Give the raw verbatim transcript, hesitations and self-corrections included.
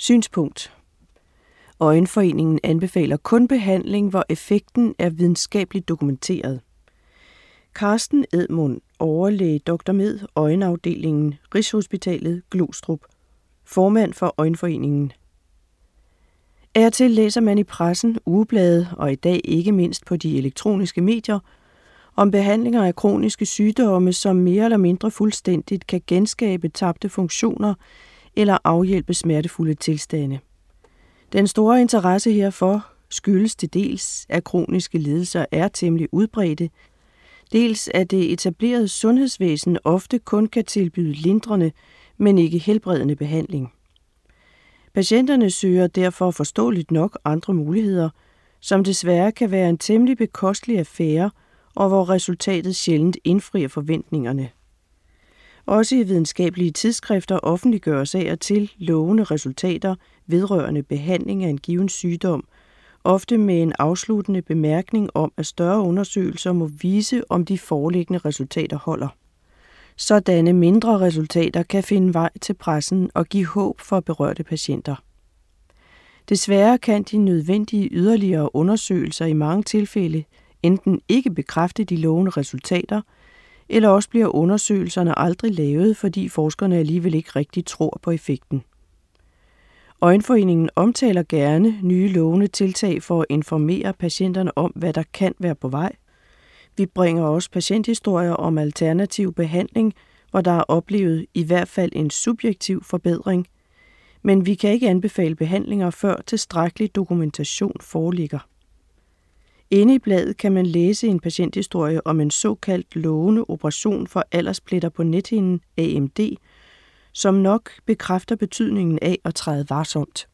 Synspunkt. Øjenforeningen anbefaler kun behandling, hvor effekten er videnskabeligt dokumenteret. Carsten Edmund, overlæge doktor med Øjenafdelingen, Rigshospitalet, Glostrup. Formand for Øjenforeningen. Af og til læser man i pressen, ugeblade og i dag ikke mindst på de elektroniske medier, om behandlinger af kroniske sygdomme, som mere eller mindre fuldstændigt kan genskabe tabte funktioner eller afhjælpe smertefulde tilstande. Den store interesse herfor skyldes til dels, at kroniske lidelser er temmelig udbredte, dels at det etablerede sundhedsvæsen ofte kun kan tilbyde lindrende, men ikke helbredende behandling. Patienterne søger derfor forståeligt nok andre muligheder, som desværre kan være en temmelig bekostelig affære, og hvor resultatet sjældent indfrier forventningerne. Også i videnskabelige tidsskrifter offentliggøres af og til lovende resultater vedrørende behandling af en given sygdom, ofte med en afsluttende bemærkning om, at større undersøgelser må vise, om de foreliggende resultater holder. Sådanne mindre resultater kan finde vej til pressen og give håb for berørte patienter. Desværre kan de nødvendige yderligere undersøgelser i mange tilfælde enten ikke bekræfte de lovende resultater, eller også bliver undersøgelserne aldrig lavet, fordi forskerne alligevel ikke rigtig tror på effekten. Øjenforeningen omtaler gerne nye lovende tiltag for at informere patienterne om, hvad der kan være på vej. Vi bringer også patienthistorier om alternativ behandling, hvor der er oplevet i hvert fald en subjektiv forbedring, men vi kan ikke anbefale behandlinger, før tilstrækkelig dokumentation foreligger. Inde i bladet kan man læse en patienthistorie om en såkaldt lovende operation for alderspletter på nethinden A M D, som nok bekræfter betydningen af at træde varsomt.